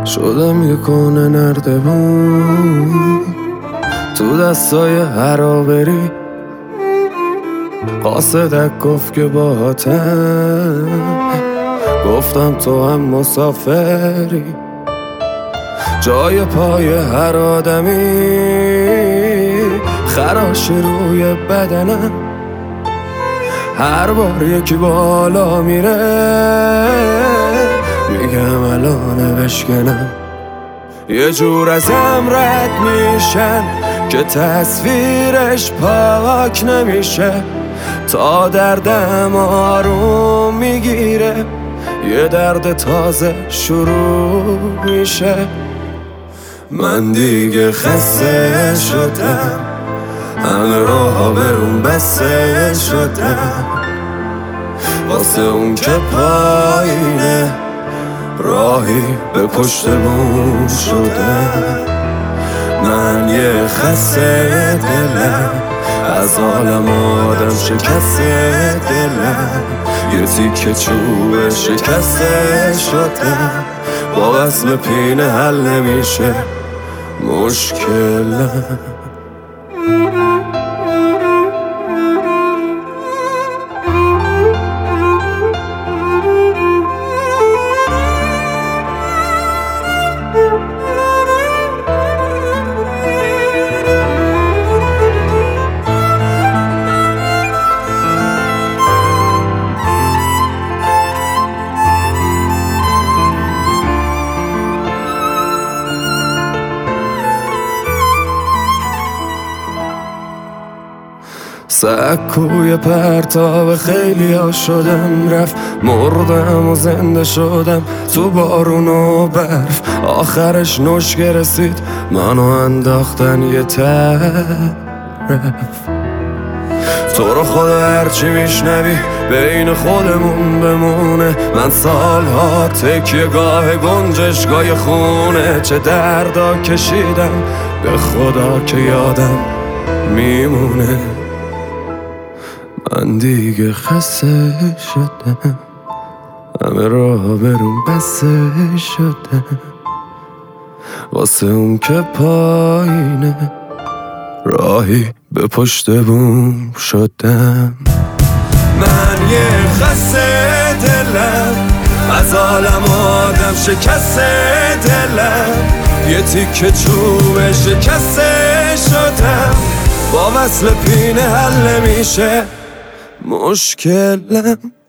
شدم یه کنه نردبون تو دستای هرابری. قاصدک گفت که باهاتم، گفتم تو هم مسافری. جای پای هر آدمی خراشی روی بدنم. هر بار یکی بالا میره میگم الان بشکنم. یه جور ازم رد میشن که تصویرش پاک نمیشه، تا دردم آروم میگیره یه درد تازه شروع میشه. من دیگه خسته شدم، همه راها برون بسته شدم، واسه اون که پایینه راهی به پشت بوم شدم. من یه خسته دلم، از عالم آدم شکسته دلم، یه تیکه چوب شکسته شدم، با وصل پینه حل نمیشه مشکلم. سکوی پرتاب خیلی ها شدم، رفت مردم و زنده شدم تو بارون و برف. آخرش نشکه رسید منو انداختن یه طرف. تو رو خدا هرچی میشنوی بین خودمون بمونه. من سالها تکیه گاه گنجشگاه خونه، چه دردا کشیدم به خدا که یادم میمونه. من دیگه خسته شدم، همه راه برون بسته شدم، واسه اون که پایینه راهی به پشت بوم شدم. من یه خسته دلم، از عالم آدم شکسته دلم، یه تیکه چوب شکسته شدم، با وصل پینه حل نمیشه مشکلم.